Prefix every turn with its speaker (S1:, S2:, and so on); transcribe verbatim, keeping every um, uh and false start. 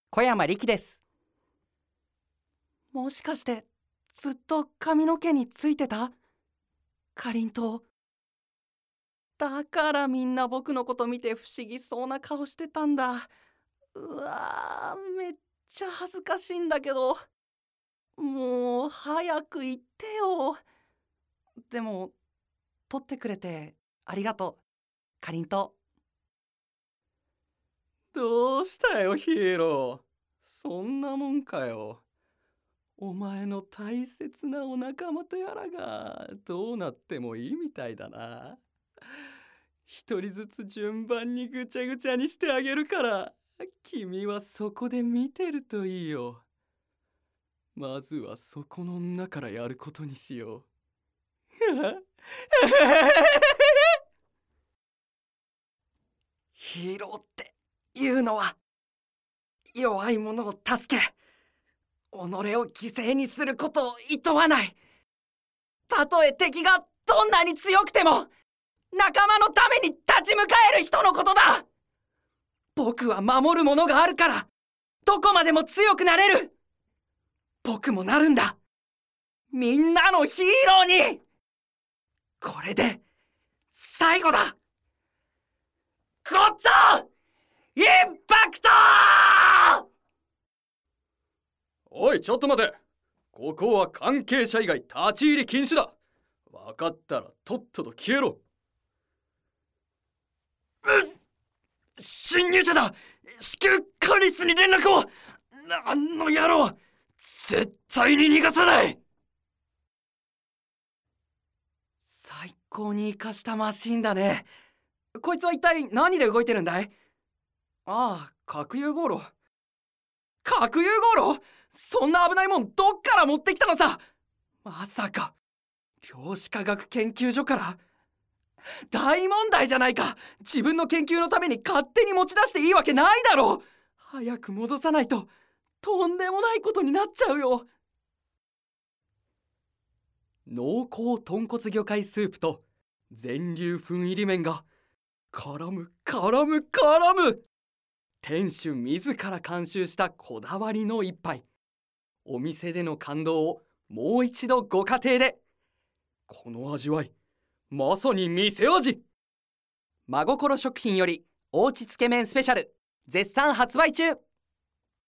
S1: 小山力です。
S2: もしかしてずっと髪の毛についてた？かりんとう。だからみんな僕のこと見て不思議そうな顔してたんだ。うわー、めっちゃ恥ずかしいんだけど。もう早く言ってよ。でも撮ってくれてありがとう、かりんと
S3: う。どうしたよヒーロー、そんなもんかよ。お前の大切なお仲間とやらがどうなってもいいみたいだな。一人ずつ順番にぐちゃぐちゃにしてあげるから、君はそこで見てるといいよ。まずはそこの女からやることにしよう。
S2: ヒーローっていうのは弱い者を助け、己を犠牲にすることをいとわない。たとえ敵がどんなに強くても仲間のために立ち向かえる人のことだ。僕は守るものがあるからどこまでも強くなれる。僕もなるんだ、みんなのヒーローに。これで最後だ。ゴッツォインパクト！
S3: おいちょっと待て、ここは関係者以外立ち入り禁止だ。分かったらとっとと消えろ。
S2: うん、侵入者だ。至急管理室に連絡を。あの野郎、絶対に逃がさない。最高に生かしたマシンだね。こいつは一体何で動いてるんだい？ああ、核融合炉。核融合炉？そんな危ないもんどっから持ってきたのさ。まさか量子科学研究所から？大問題じゃないか。自分の研究のために勝手に持ち出していいわけないだろう。早く戻さないととんでもないことになっちゃうよ。
S3: 濃厚豚骨魚介スープと全粒粉入り麺が絡む絡む絡む。店主自ら監修したこだわりの一杯。お店での感動をもう一度ご家庭で。この味わい、まさに店味。
S1: 真心食品よりおうちつけ麺スペシャル絶賛発売中。